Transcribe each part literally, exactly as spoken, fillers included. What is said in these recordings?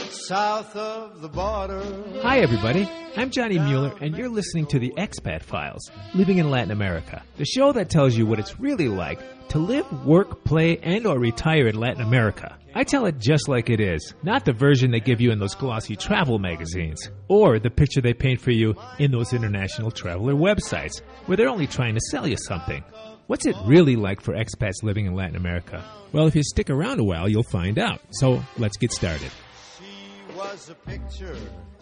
south of the border. Hi, everybody. I'm Johnny Mueller, and you're listening to the Expat Files, Living in Latin America, the show that tells you what it's really like to live, work, play, and or retire in Latin America. I tell it just like it is, not the version they give you in those glossy travel magazines, or the picture they paint for you in those international traveler websites, where they're only trying to sell you something. What's it really like for expats living in Latin America? Well, if you stick around a while, you'll find out. So let's get started. She was a picture.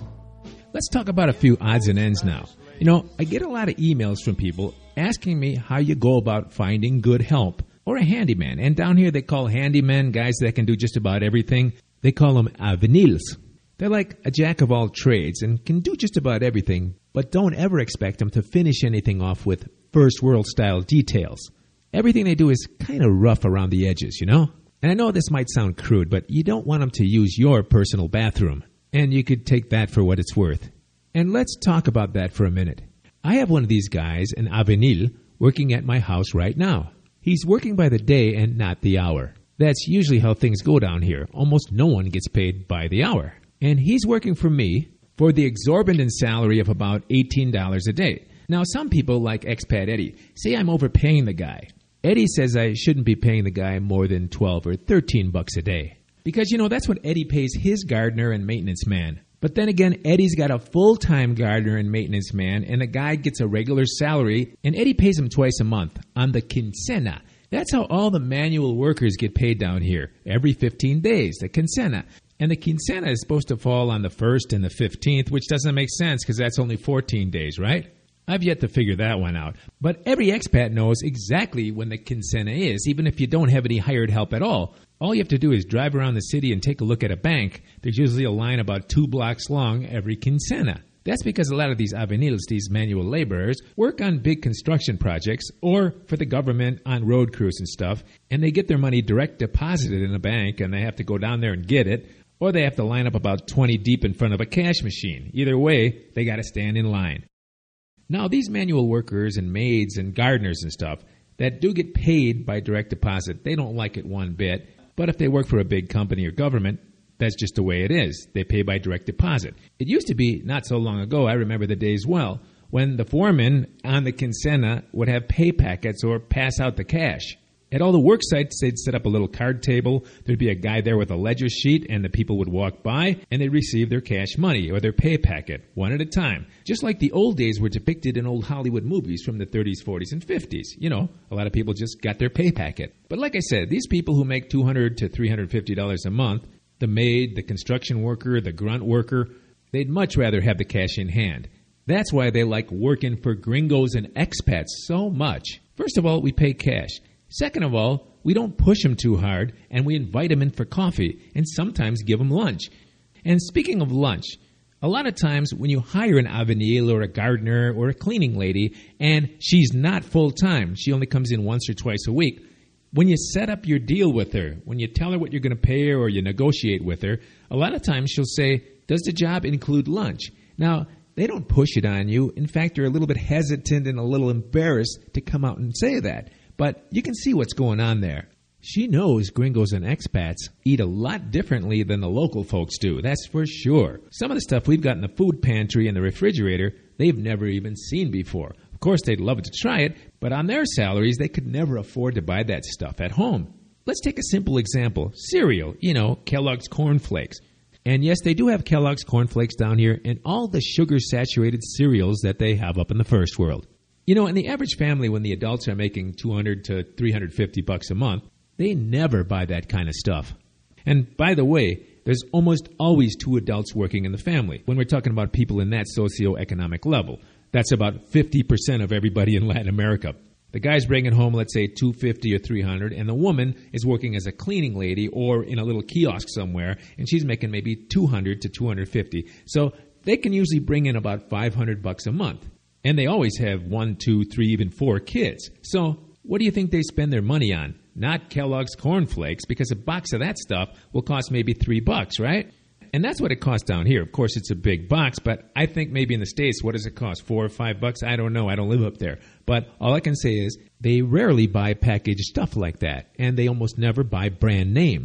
Let's talk about a few odds and ends now. You know, I get a lot of emails from people asking me how you go about finding good help or a handyman. And down here they call handymen guys that can do just about everything. They call them albañiles. They're like a jack of all trades and can do just about everything, but don't ever expect them to finish anything off with first world style details. Everything they do is kind of rough around the edges, you know? And I know this might sound crude, but you don't want them to use your personal bathroom. And you could take that for what it's worth. And let's talk about that for a minute. I have one of these guys, an albañil, working at my house right now. He's working by the day and not the hour. That's usually how things go down here. Almost no one gets paid by the hour. And he's working for me for the exorbitant salary of about eighteen dollars a day. Now, some people, like Expat Eddie, say I'm overpaying the guy. Eddie says I shouldn't be paying the guy more than twelve or thirteen bucks a day. Because, you know, that's what Eddie pays his gardener and maintenance man. But then again, Eddie's got a full-time gardener and maintenance man, and the guy gets a regular salary, and Eddie pays him twice a month on the quincena. That's how all the manual workers get paid down here, every fifteen days, the quincena. And the quincena is supposed to fall on the first and the fifteenth, which doesn't make sense because that's only fourteen days, right? I've yet to figure that one out. But every expat knows exactly when the quincena is, even if you don't have any hired help at all. All you have to do is drive around the city and take a look at a bank. There's usually a line about two blocks long every quincena. That's because a lot of these albañiles, these manual laborers, work on big construction projects or for the government on road crews and stuff, and they get their money direct deposited in a bank, and they have to go down there and get it, or they have to line up about twenty deep in front of a cash machine. Either way, they got to stand in line. Now, these manual workers and maids and gardeners and stuff that do get paid by direct deposit, they don't like it one bit. But if they work for a big company or government, that's just the way it is. They pay by direct deposit. It used to be, not so long ago, I remember the days well, when the foreman on the quincena would have pay packets or pass out the cash. At all the work sites, they'd set up a little card table. There'd be a guy there with a ledger sheet, and the people would walk by, and they'd receive their cash money or their pay packet, one at a time. Just like the old days were depicted in old Hollywood movies from the thirties, forties, and fifties. You know, a lot of people just got their pay packet. But like I said, these people who make two hundred to three hundred fifty dollars a month, the maid, the construction worker, the grunt worker, they'd much rather have the cash in hand. That's why they like working for gringos and expats so much. First of all, we pay cash. Second of all, we don't push them too hard, and we invite them in for coffee and sometimes give them lunch. And speaking of lunch, a lot of times when you hire an albañil or a gardener or a cleaning lady and she's not full-time, she only comes in once or twice a week, when you set up your deal with her, when you tell her what you're going to pay her or you negotiate with her, a lot of times she'll say, does the job include lunch? Now, they don't push it on you. In fact, they're a little bit hesitant and a little embarrassed to come out and say that. But you can see what's going on there. She knows gringos and expats eat a lot differently than the local folks do, that's for sure. Some of the stuff we've got in the food pantry and the refrigerator, they've never even seen before. Of course, they'd love to try it, but on their salaries, they could never afford to buy that stuff at home. Let's take a simple example. Cereal, you know, Kellogg's Corn Flakes. And yes, they do have Kellogg's Corn Flakes down here and all the sugar-saturated cereals that they have up in the first world. You know, in the average family, when the adults are making two hundred to three hundred fifty bucks a month, they never buy that kind of stuff. And by the way, there's almost always two adults working in the family when we're talking about people in that socioeconomic level. That's about fifty percent of everybody in Latin America. The guy's bringing home, let's say, two hundred fifty or three hundred, and the woman is working as a cleaning lady or in a little kiosk somewhere, and she's making maybe two hundred to two hundred fifty. So they can usually bring in about five hundred bucks a month. And they always have one, two, three, even four kids. So what do you think they spend their money on? Not Kellogg's Corn Flakes, because a box of that stuff will cost maybe three bucks, right? And that's what it costs down here. Of course, it's a big box, but I think maybe in the States, what does it cost? Four or five bucks? I don't know. I don't live up there. But all I can say is they rarely buy packaged stuff like that, and they almost never buy brand names.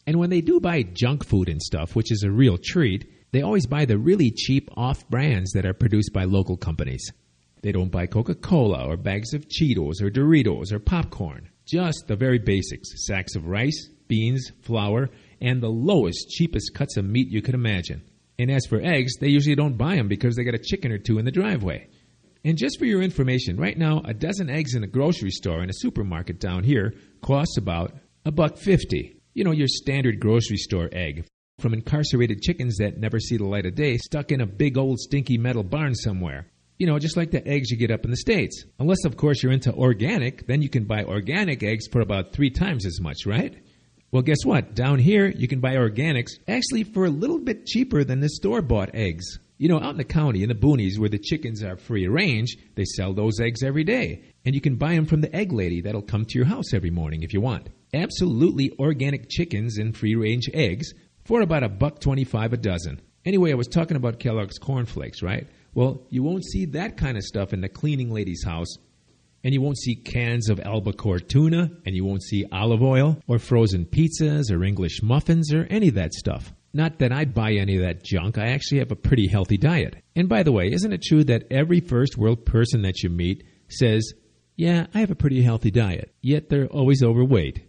And when they do buy junk food and stuff, which is a real treat, they always buy the really cheap off-brands that are produced by local companies. They don't buy Coca-Cola or bags of Cheetos or Doritos or popcorn. Just the very basics, sacks of rice, beans, flour, and the lowest, cheapest cuts of meat you could imagine. And as for eggs, they usually don't buy them because they got a chicken or two in the driveway. And just for your information, right now, a dozen eggs in a grocery store in a supermarket down here costs about a buck fifty. You know, your standard grocery store egg from incarcerated chickens that never see the light of day stuck in a big old stinky metal barn somewhere. You know, just like the eggs you get up in the States. Unless, of course, you're into organic, then you can buy organic eggs for about three times as much, right? Well, guess what? Down here, you can buy organics actually for a little bit cheaper than the store-bought eggs. You know, out in the county, in the boonies, where the chickens are free-range, they sell those eggs every day. And you can buy them from the egg lady that'll come to your house every morning if you want. Absolutely organic chickens and free-range eggs for about a buck twenty-five a dozen. Anyway, I was talking about Kellogg's Corn Flakes, right? Well, you won't see that kind of stuff in the cleaning lady's house. And you won't see cans of albacore tuna, and you won't see olive oil, or frozen pizzas, or English muffins, or any of that stuff. Not that I buy any of that junk. I actually have a pretty healthy diet. And by the way, isn't it true that every first world person that you meet says, yeah, I have a pretty healthy diet, yet they're always overweight?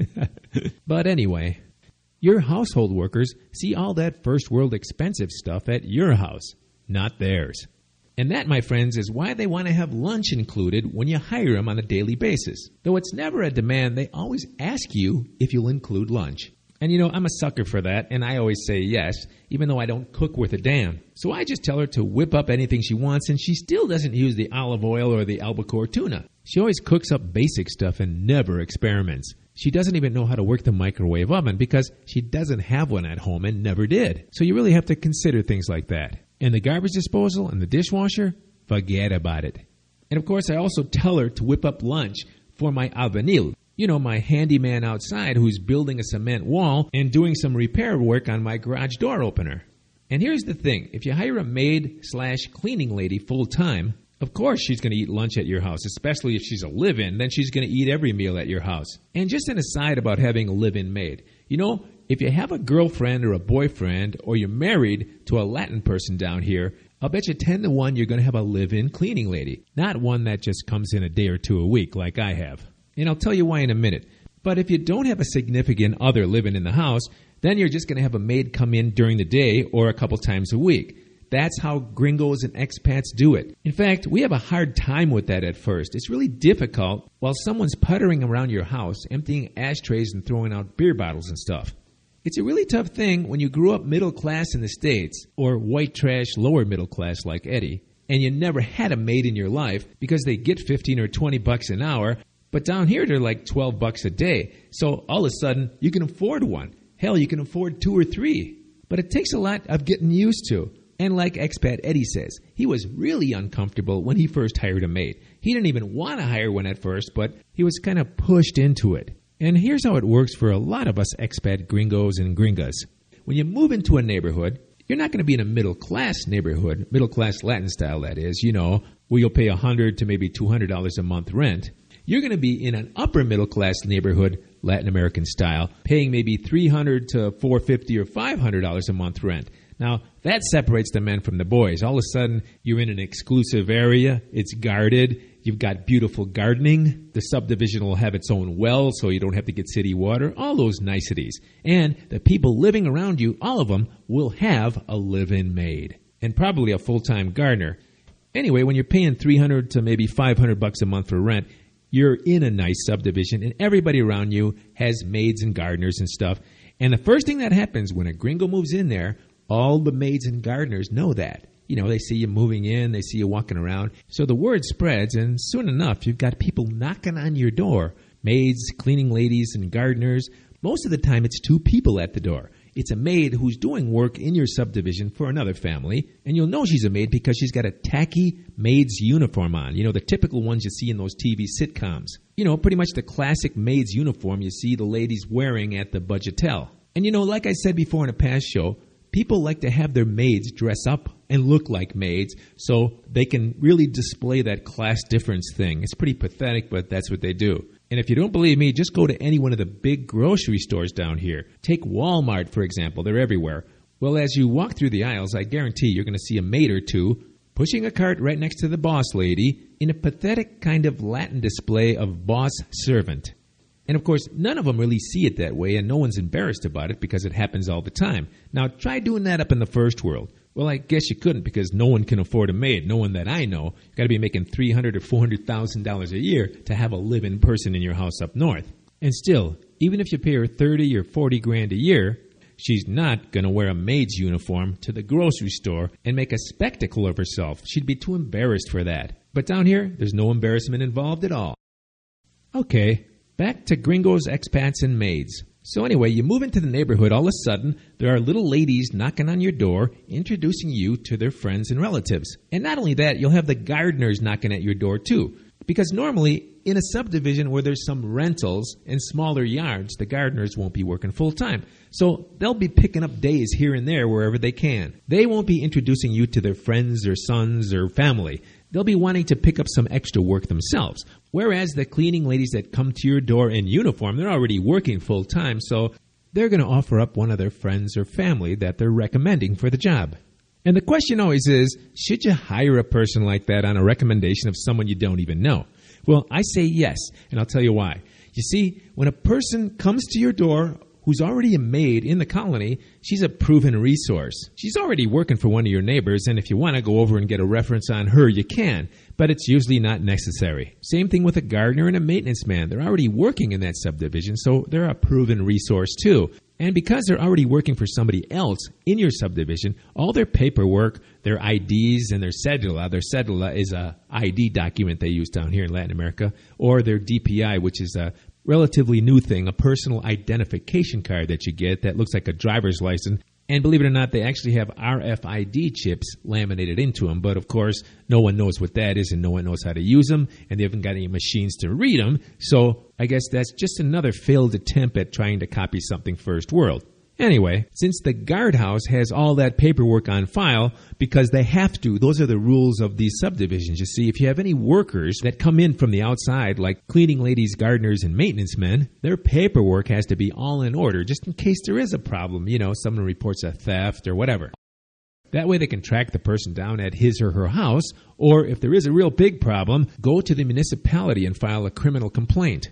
But anyway, your household workers see all that first world expensive stuff at your house, not theirs. And that, my friends, is why they want to have lunch included when you hire them on a daily basis. Though it's never a demand, they always ask you if you'll include lunch. And you know, I'm a sucker for that, and I always say yes, even though I don't cook worth a damn. So I just tell her to whip up anything she wants, and she still doesn't use the olive oil or the albacore tuna. She always cooks up basic stuff and never experiments. She doesn't even know how to work the microwave oven because she doesn't have one at home and never did. So you really have to consider things like that. And the garbage disposal and the dishwasher, forget about it. And of course, I also tell her to whip up lunch for my albañil. You know, my handyman outside who's building a cement wall and doing some repair work on my garage door opener. And here's the thing. If you hire a maid slash cleaning lady full time, of course she's going to eat lunch at your house, especially if she's a live-in, then she's going to eat every meal at your house. And just an aside about having a live-in maid. You know, if you have a girlfriend or a boyfriend or you're married to a Latin person down here, I'll bet you ten to one you're going to have a live-in cleaning lady, not one that just comes in a day or two a week like I have. And I'll tell you why in a minute. But if you don't have a significant other living in the house, then you're just going to have a maid come in during the day or a couple times a week. That's how gringos and expats do it. In fact, we have a hard time with that at first. It's really difficult while someone's puttering around your house, emptying ashtrays and throwing out beer bottles and stuff. It's a really tough thing when you grew up middle class in the States, or white trash lower middle class like Eddie, and you never had a maid in your life because they get fifteen or twenty bucks an hour, but down here they're like twelve bucks a day. So all of a sudden you can afford one. Hell, you can afford two or three. But it takes a lot of getting used to. And like expat Eddie says, he was really uncomfortable when he first hired a maid. He didn't even want to hire one at first, but he was kind of pushed into it. And here's how it works for a lot of us expat gringos and gringas. When you move into a neighborhood, you're not going to be in a middle-class neighborhood, middle-class Latin style that is, you know, where you'll pay one hundred to maybe two hundred dollars a month rent. You're going to be in an upper middle-class neighborhood, Latin American style, paying maybe three hundred to four hundred fifty dollars or five hundred dollars a month rent. Now, that separates the men from the boys. All of a sudden, you're in an exclusive area. It's guarded. You've got beautiful gardening. The subdivision will have its own well, so you don't have to get city water. All those niceties. And the people living around you, all of them, will have a live-in maid. And probably a full-time gardener. Anyway, when you're paying three hundred to maybe five hundred bucks a month for rent, you're in a nice subdivision, and everybody around you has maids and gardeners and stuff. And the first thing that happens when a gringo moves in there, all the maids and gardeners know that. You know, they see you moving in, they see you walking around. So the word spreads, and soon enough, you've got people knocking on your door. Maids, cleaning ladies, and gardeners. Most of the time, it's two people at the door. It's a maid who's doing work in your subdivision for another family, and you'll know she's a maid because she's got a tacky maid's uniform on. You know, the typical ones you see in those T V sitcoms. You know, pretty much the classic maid's uniform you see the ladies wearing at the Budgetel. And you know, like I said before in a past show, people like to have their maids dress up and look like maids so they can really display that class difference thing. It's pretty pathetic, but that's what they do. And if you don't believe me, just go to any one of the big grocery stores down here. Take Walmart, for example. They're everywhere. Well, as you walk through the aisles, I guarantee you're going to see a maid or two pushing a cart right next to the boss lady in a pathetic kind of Latin display of boss servant. And of course, none of them really see it that way, and no one's embarrassed about it because it happens all the time. Now, try doing that up in the first world. Well, I guess you couldn't because no one can afford a maid. No one that I know. You've got to be making three hundred thousand dollars or four hundred thousand dollars a year to have a live-in person in your house up north. And still, even if you pay her thirty or forty grand a year, she's not going to wear a maid's uniform to the grocery store and make a spectacle of herself. She'd be too embarrassed for that. But down here, there's no embarrassment involved at all. Okay, back to gringos, expats, and maids. So anyway, you move into the neighborhood, all of a sudden, there are little ladies knocking on your door, introducing you to their friends and relatives. And not only that, you'll have the gardeners knocking at your door too. Because normally, in a subdivision where there's some rentals and smaller yards, the gardeners won't be working full-time. So they'll be picking up days here and there wherever they can. They won't be introducing you to their friends or sons or family. They'll be wanting to pick up some extra work themselves. Whereas the cleaning ladies that come to your door in uniform, they're already working full-time, so they're going to offer up one of their friends or family that they're recommending for the job. And the question always is, should you hire a person like that on a recommendation of someone you don't even know? Well, I say yes, and I'll tell you why. You see, when a person comes to your door who's already a maid in the colony, she's a proven resource. She's already working for one of your neighbors, and if you want to go over and get a reference on her, you can, but it's usually not necessary. Same thing with a gardener and a maintenance man. They're already working in that subdivision, so they're a proven resource too. And because they're already working for somebody else in your subdivision, all their paperwork, their I Ds, and their cedula, their cedula is a I D document they use down here in Latin America, or their D P I, which is a relatively new thing, a personal identification card that you get that looks like a driver's license. And believe it or not, they actually have R F I D chips laminated into them. But of course, no one knows what that is and no one knows how to use them. And they haven't got any machines to read them. So I guess that's just another failed attempt at trying to copy something first world. Anyway, since the guardhouse has all that paperwork on file, because they have to, those are the rules of these subdivisions. You see, if you have any workers that come in from the outside, like cleaning ladies, gardeners, and maintenance men, their paperwork has to be all in order, just in case there is a problem. You know, someone reports a theft or whatever. That way they can track the person down at his or her house, or if there is a real big problem, go to the municipality and file a criminal complaint.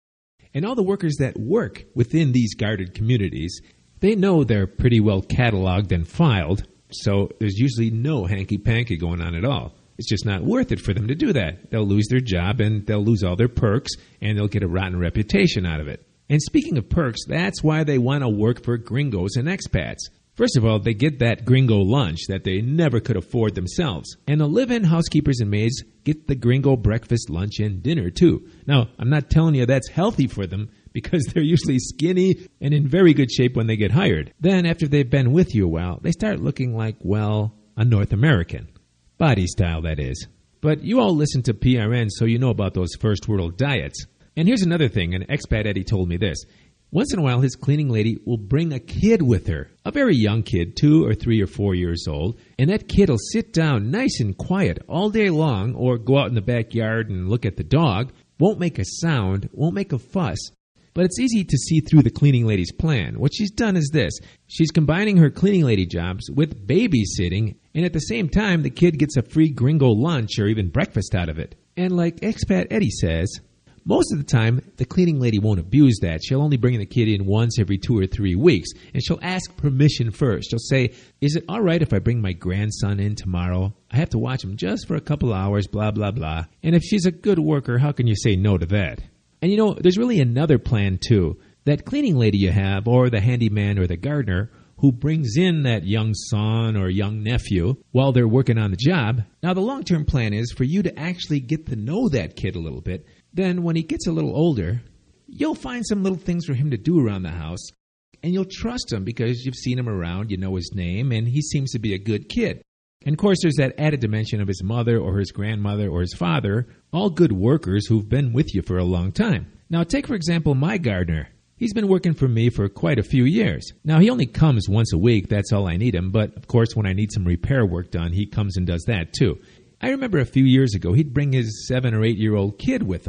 And all the workers that work within these guarded communities, they know they're pretty well cataloged and filed, so there's usually no hanky-panky going on at all. It's just not worth it for them to do that. They'll lose their job, and they'll lose all their perks, and they'll get a rotten reputation out of it. And speaking of perks, that's why they want to work for gringos and expats. First of all, they get that gringo lunch that they never could afford themselves. And the live-in housekeepers and maids get the gringo breakfast, lunch, and dinner, too. Now, I'm not telling you that's healthy for them, because they're usually skinny and in very good shape when they get hired. Then, after they've been with you a while, they start looking like, well, a North American. Body style, that is. But you all listen to P R N, so you know about those first world diets. And here's another thing, and expat Eddie told me this. Once in a while, his cleaning lady will bring a kid with her, a very young kid, two or three or four years old, and that kid will sit down nice and quiet all day long or go out in the backyard and look at the dog, won't make a sound, won't make a fuss. But it's easy to see through the cleaning lady's plan. What she's done is this. She's combining her cleaning lady jobs with babysitting, and at the same time, the kid gets a free gringo lunch or even breakfast out of it. And like expat Eddie says, most of the time, the cleaning lady won't abuse that. She'll only bring the kid in once every two or three weeks, and she'll ask permission first. She'll say, is it all right if I bring my grandson in tomorrow? I have to watch him just for a couple hours, blah, blah, blah. And if she's a good worker, how can you say no to that? And you know, there's really another plan too. That cleaning lady you have, or the handyman or the gardener, who brings in that young son or young nephew while they're working on the job. Now, the long-term plan is for you to actually get to know that kid a little bit. Then when he gets a little older, you'll find some little things for him to do around the house, and you'll trust him because you've seen him around, you know his name, and he seems to be a good kid. And of course, there's that added dimension of his mother or his grandmother or his father, all good workers who've been with you for a long time. Now, take, for example, my gardener. He's been working for me for quite a few years. Now, he only comes once a week. That's all I need him. But, of course, when I need some repair work done, he comes and does that, too. I remember a few years ago, he'd bring his seven- or eight-year-old kid with him,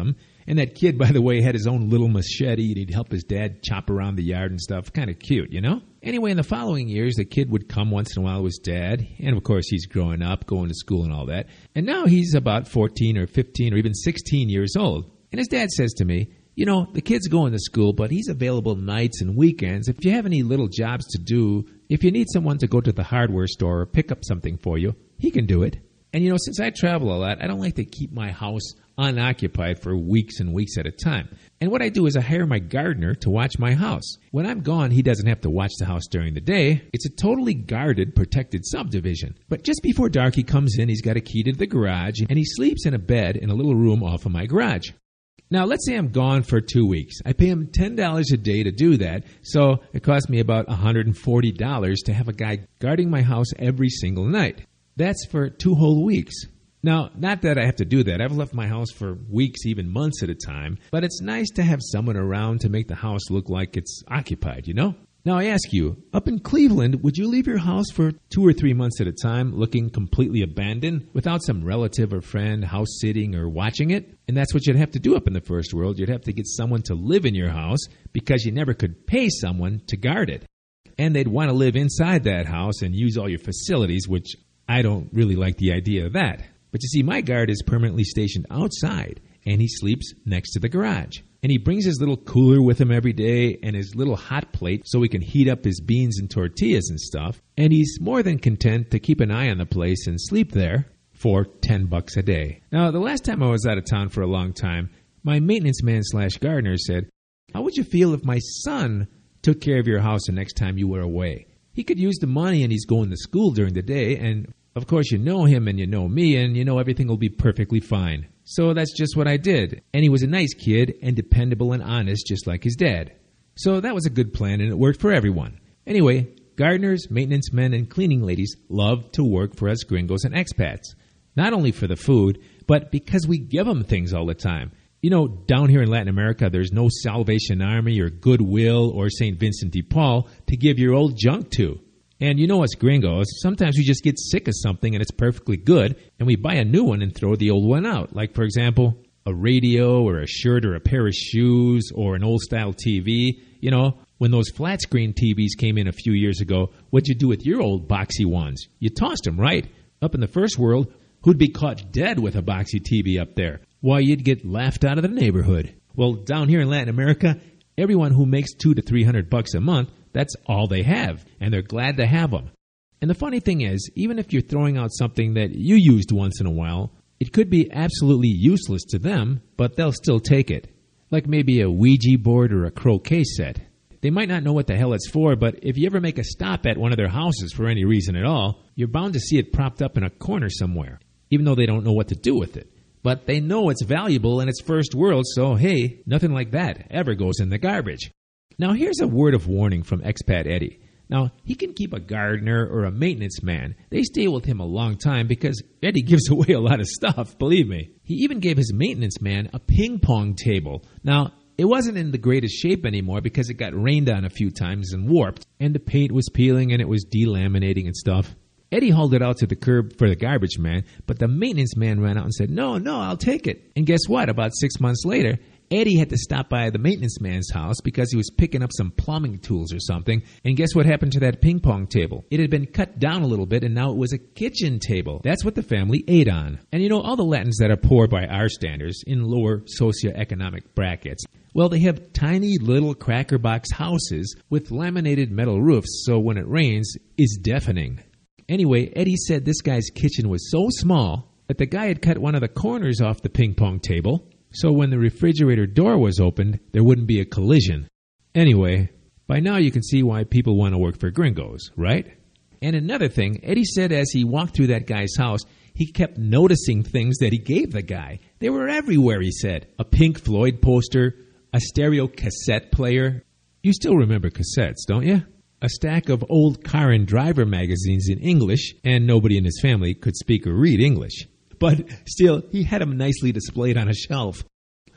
And that kid, by the way, had his own little machete, and he'd help his dad chop around the yard and stuff. Kind of cute, you know? Anyway, in the following years, the kid would come once in a while with his dad. And, of course, he's growing up, going to school and all that. And now he's about fourteen or fifteen or even sixteen years old. And his dad says to me, you know, the kid's going to school, but he's available nights and weekends. If you have any little jobs to do, if you need someone to go to the hardware store or pick up something for you, he can do it. And, you know, since I travel a lot, I don't like to keep my house unoccupied for weeks and weeks at a time. And what I do is I hire my gardener to watch my house. When I'm gone, he doesn't have to watch the house during the day. It's a totally guarded, protected subdivision. But just before dark, he comes in, he's got a key to the garage, and he sleeps in a bed in a little room off of my garage. Now, let's say I'm gone for two weeks. I pay him ten dollars a day to do that, so it costs me about one hundred forty dollars to have a guy guarding my house every single night. That's for two whole weeks. Now, not that I have to do that. I've left my house for weeks, even months at a time, but it's nice to have someone around to make the house look like it's occupied, you know? Now, I ask you, up in Cleveland, would you leave your house for two or three months at a time looking completely abandoned without some relative or friend house sitting or watching it? And that's what you'd have to do up in the first world. You'd have to get someone to live in your house because you never could pay someone to guard it. And they'd want to live inside that house and use all your facilities, which I don't really like the idea of that. But you see, my guard is permanently stationed outside, and he sleeps next to the garage. And he brings his little cooler with him every day and his little hot plate so he can heat up his beans and tortillas and stuff. And he's more than content to keep an eye on the place and sleep there for ten bucks a day. Now, the last time I was out of town for a long time, my maintenance man slash gardener said, how would you feel if my son took care of your house the next time you were away? He could use the money and he's going to school during the day, and of course you know him and you know me and you know everything will be perfectly fine. So that's just what I did. And he was a nice kid and dependable and honest just like his dad. So that was a good plan and it worked for everyone. Anyway, gardeners, maintenance men, and cleaning ladies love to work for us gringos and expats. Not only for the food, but because we give them things all the time. You know, down here in Latin America, there's no Salvation Army or Goodwill or Saint Vincent de Paul to give your old junk to. And you know us gringos, sometimes we just get sick of something and it's perfectly good, and we buy a new one and throw the old one out. Like, for example, a radio or a shirt or a pair of shoes or an old-style T V. You know, when those flat-screen T Vs came in a few years ago, what'd you do with your old boxy ones? You tossed them, right? Up in the first world, who'd be caught dead with a boxy T V up there? Why, you'd get laughed out of the neighborhood. Well, down here in Latin America, everyone who makes two to three hundred bucks a month, that's all they have, and they're glad to have them. And the funny thing is, even if you're throwing out something that you used once in a while, it could be absolutely useless to them, but they'll still take it. Like maybe a Ouija board or a croquet set. They might not know what the hell it's for, but if you ever make a stop at one of their houses for any reason at all, you're bound to see it propped up in a corner somewhere, even though they don't know what to do with it. But they know it's valuable and it's first world, so hey, nothing like that ever goes in the garbage. Now, here's a word of warning from Expat Eddie. Now, he can keep a gardener or a maintenance man. They stay with him a long time because Eddie gives away a lot of stuff, believe me. He even gave his maintenance man a ping pong table. Now, it wasn't in the greatest shape anymore because it got rained on a few times and warped, and the paint was peeling and it was delaminating and stuff. Eddie hauled it out to the curb for the garbage man, but the maintenance man ran out and said, no, no, I'll take it. And guess what? About six months later, Eddie had to stop by the maintenance man's house because he was picking up some plumbing tools or something. And guess what happened to that ping pong table? It had been cut down a little bit, and now it was a kitchen table. That's what the family ate on. And you know, all the Latins that are poor by our standards, in lower socioeconomic brackets, well, they have tiny little cracker box houses with laminated metal roofs, so when it rains, it's deafening. Anyway, Eddie said this guy's kitchen was so small that the guy had cut one of the corners off the ping pong table, so when the refrigerator door was opened, there wouldn't be a collision. Anyway, by now you can see why people want to work for gringos, right? And another thing, Eddie said as he walked through that guy's house, he kept noticing things that he gave the guy. They were everywhere, he said. A Pink Floyd poster, a stereo cassette player. You still remember cassettes, don't you? A stack of old car and driver magazines in English, and nobody in his family could speak or read English. But still, he had them nicely displayed on a shelf.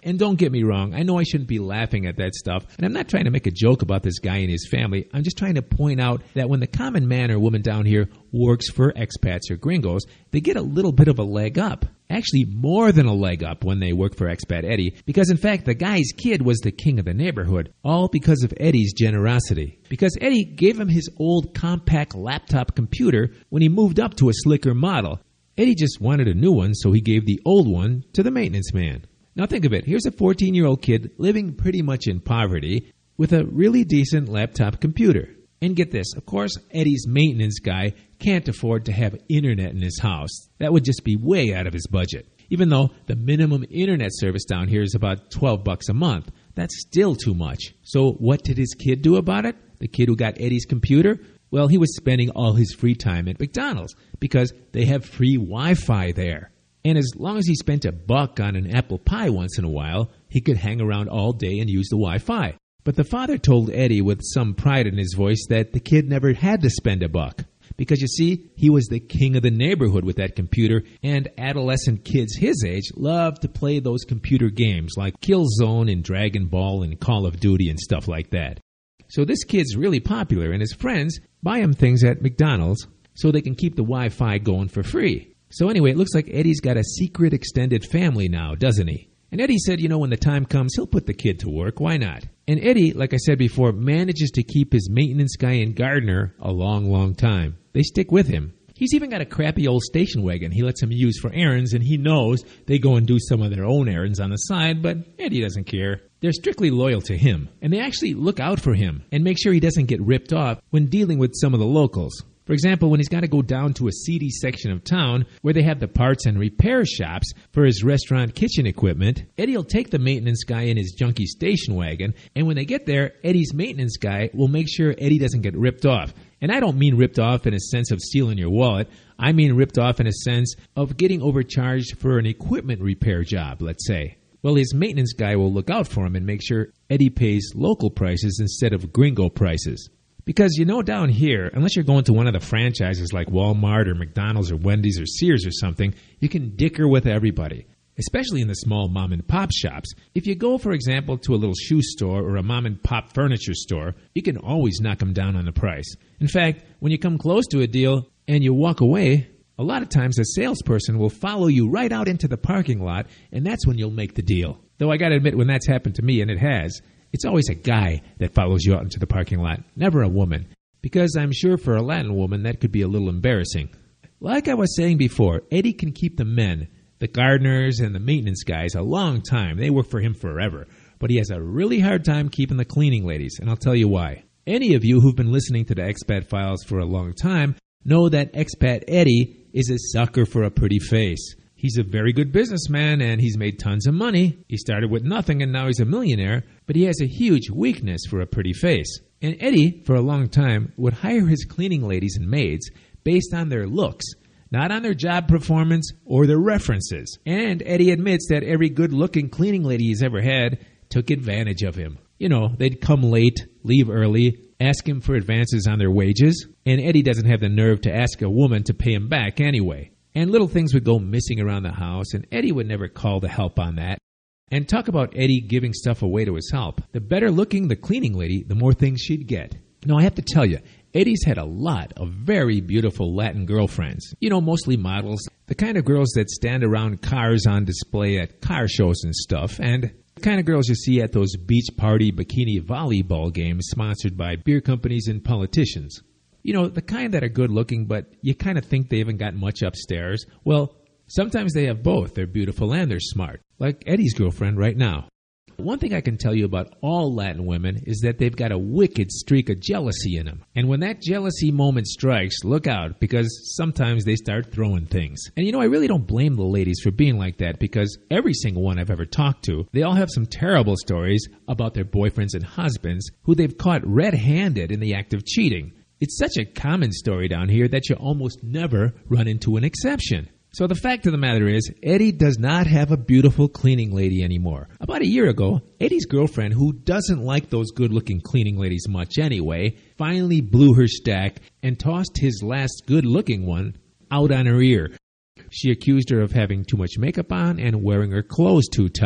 And don't get me wrong, I know I shouldn't be laughing at that stuff, and I'm not trying to make a joke about this guy and his family. I'm just trying to point out that when the common man or woman down here works for expats or gringos, they get a little bit of a leg up. Actually, more than a leg up when they work for Expat Eddie, because in fact, the guy's kid was the king of the neighborhood, all because of Eddie's generosity. Because Eddie gave him his old compact laptop computer when he moved up to a slicker model. Eddie just wanted a new one, so he gave the old one to the maintenance man. Now think of it. Here's a fourteen-year-old kid living pretty much in poverty with a really decent laptop computer. And get this, of course, Eddie's maintenance guy can't afford to have internet in his house. That would just be way out of his budget. Even though the minimum internet service down here is about twelve bucks a month, that's still too much. So what did his kid do about it? The kid who got Eddie's computer? Well, he was spending all his free time at McDonald's because they have free Wi-Fi there. And as long as he spent a buck on an apple pie once in a while, he could hang around all day and use the Wi-Fi. But the father told Eddie with some pride in his voice that the kid never had to spend a buck. Because you see, he was the king of the neighborhood with that computer, and adolescent kids his age loved to play those computer games like Killzone and Dragon Ball and Call of Duty and stuff like that. So this kid's really popular, and his friends buy him things at McDonald's so they can keep the Wi-Fi going for free. So anyway, it looks like Eddie's got a secret extended family now, doesn't he? And Eddie said, you know, when the time comes, he'll put the kid to work. Why not? And Eddie, like I said before, manages to keep his maintenance guy and gardener a long, long time. They stick with him. He's even got a crappy old station wagon he lets him use for errands, and he knows they go and do some of their own errands on the side, but Eddie doesn't care. They're strictly loyal to him, and they actually look out for him and make sure he doesn't get ripped off when dealing with some of the locals. For example, when he's got to go down to a seedy section of town where they have the parts and repair shops for his restaurant kitchen equipment, Eddie will take the maintenance guy in his junky station wagon, and when they get there, Eddie's maintenance guy will make sure Eddie doesn't get ripped off. And I don't mean ripped off in a sense of stealing your wallet. I mean ripped off in a sense of getting overcharged for an equipment repair job, let's say. Well, his maintenance guy will look out for him and make sure Eddie pays local prices instead of gringo prices. Because, you know, down here, unless you're going to one of the franchises like Walmart or McDonald's or Wendy's or Sears or something, you can dicker with everybody, especially in the small mom-and-pop shops. If you go, for example, to a little shoe store or a mom-and-pop furniture store, you can always knock them down on the price. In fact, when you come close to a deal and you walk away, a lot of times a salesperson will follow you right out into the parking lot, and that's when you'll make the deal. Though I got to admit, when that's happened to me, and it has, it's always a guy that follows you out into the parking lot, never a woman. Because I'm sure for a Latin woman, that could be a little embarrassing. Like I was saying before, Eddie can keep the men, the gardeners and the maintenance guys, a long time. They work for him forever. But he has a really hard time keeping the cleaning ladies, and I'll tell you why. Any of you who've been listening to the Expat Files for a long time know that Expat Eddie is a sucker for a pretty face. He's a very good businessman, and he's made tons of money. He started with nothing, and now he's a millionaire, but he has a huge weakness for a pretty face. And Eddie, for a long time, would hire his cleaning ladies and maids based on their looks, not on their job performance or their references. And Eddie admits that every good-looking cleaning lady he's ever had took advantage of him. You know, they'd come late, leave early, ask him for advances on their wages, and Eddie doesn't have the nerve to ask a woman to pay him back anyway. And little things would go missing around the house, and Eddie would never call the help on that. And talk about Eddie giving stuff away to his help. The better looking the cleaning lady, the more things she'd get. Now, I have to tell you, Eddie's had a lot of very beautiful Latin girlfriends. You know, mostly models. The kind of girls that stand around cars on display at car shows and stuff. And the kind of girls you see at those beach party bikini volleyball games sponsored by beer companies and politicians. You know, the kind that are good looking, but you kind of think they haven't got much upstairs. Well, sometimes they have both. They're beautiful and they're smart. Like Eddie's girlfriend right now. One thing I can tell you about all Latin women is that they've got a wicked streak of jealousy in them. And when that jealousy moment strikes, look out, because sometimes they start throwing things. And you know, I really don't blame the ladies for being like that, because every single one I've ever talked to, they all have some terrible stories about their boyfriends and husbands who they've caught red-handed in the act of cheating. It's such a common story down here that you almost never run into an exception. So the fact of the matter is, Eddie does not have a beautiful cleaning lady anymore. About a year ago, Eddie's girlfriend, who doesn't like those good-looking cleaning ladies much anyway, finally blew her stack and tossed his last good-looking one out on her ear. She accused her of having too much makeup on and wearing her clothes too tight.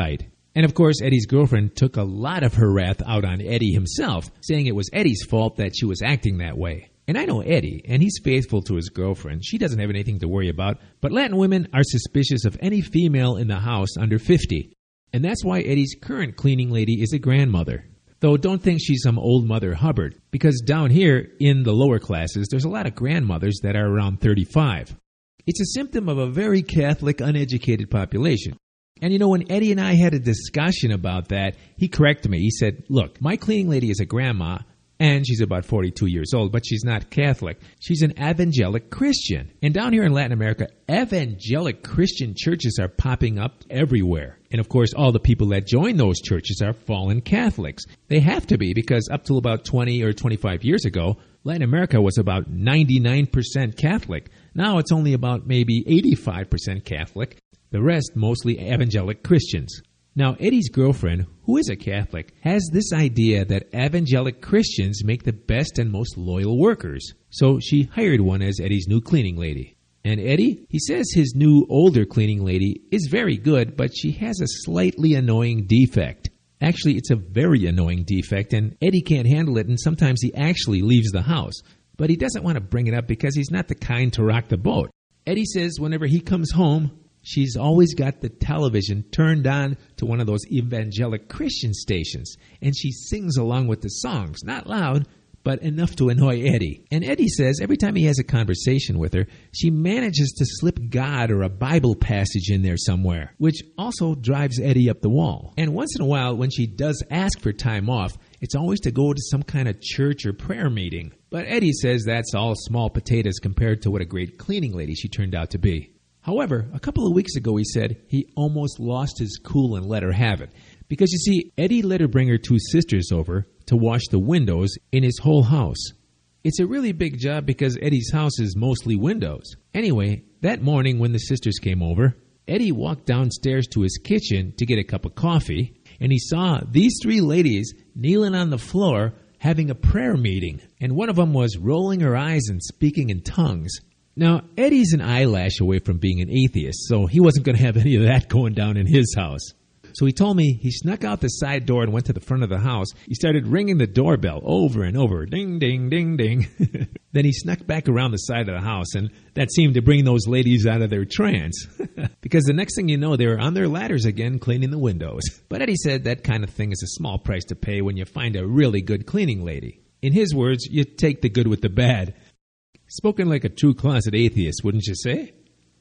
And of course, Eddie's girlfriend took a lot of her wrath out on Eddie himself, saying it was Eddie's fault that she was acting that way. And I know Eddie, and he's faithful to his girlfriend. She doesn't have anything to worry about. But Latin women are suspicious of any female in the house under fifty. And that's why Eddie's current cleaning lady is a grandmother. Though don't think she's some old Mother Hubbard, because down here in the lower classes, there's a lot of grandmothers that are around thirty-five. It's a symptom of a very Catholic, uneducated population. And you know, when Eddie and I had a discussion about that, he corrected me. He said, look, my cleaning lady is a grandma, and she's about forty-two years old, but she's not Catholic. She's an evangelic Christian. And down here in Latin America, evangelic Christian churches are popping up everywhere. And of course, all the people that join those churches are fallen Catholics. They have to be, because up till about twenty or twenty-five years ago, Latin America was about ninety-nine percent Catholic. Now it's only about maybe eighty-five percent Catholic. The rest mostly evangelic Christians. Now, Eddie's girlfriend, who is a Catholic, has this idea that evangelic Christians make the best and most loyal workers. So she hired one as Eddie's new cleaning lady. And Eddie, he says his new older cleaning lady is very good, but she has a slightly annoying defect. Actually, it's a very annoying defect, and Eddie can't handle it, and sometimes he actually leaves the house. But he doesn't want to bring it up because he's not the kind to rock the boat. Eddie says whenever he comes home, she's always got the television turned on to one of those evangelic Christian stations, and she sings along with the songs, not loud, but enough to annoy Eddie. And Eddie says every time he has a conversation with her, she manages to slip God or a Bible passage in there somewhere, which also drives Eddie up the wall. And once in a while, when she does ask for time off, it's always to go to some kind of church or prayer meeting. But Eddie says that's all small potatoes compared to what a great cleaning lady she turned out to be. However, a couple of weeks ago, he said he almost lost his cool and let her have it. Because you see, Eddie let her bring her two sisters over to wash the windows in his whole house. It's a really big job because Eddie's house is mostly windows. Anyway, that morning when the sisters came over, Eddie walked downstairs to his kitchen to get a cup of coffee, and he saw these three ladies kneeling on the floor having a prayer meeting, and one of them was rolling her eyes and speaking in tongues. Now, Eddie's an eyelash away from being an atheist, so he wasn't going to have any of that going down in his house. So he told me he snuck out the side door and went to the front of the house. He started ringing the doorbell over and over. Ding, ding, ding, ding. Then he snuck back around the side of the house, and that seemed to bring those ladies out of their trance. Because the next thing you know, they were on their ladders again cleaning the windows. But Eddie said that kind of thing is a small price to pay when you find a really good cleaning lady. In his words, you take the good with the bad. Spoken like a true closet atheist, wouldn't you say?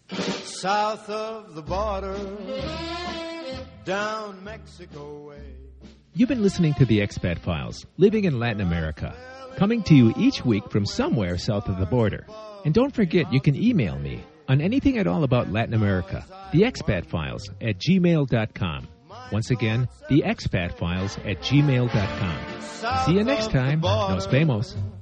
South of the border, down Mexico way. You've been listening to the Expat Files, living in Latin America, coming to you each week from somewhere south of the border. And don't forget, you can email me on anything at all about Latin America, the Expat Files at gmail dot com. Once again, the Expat Files at gmail dot com. See you next time. Nos vemos.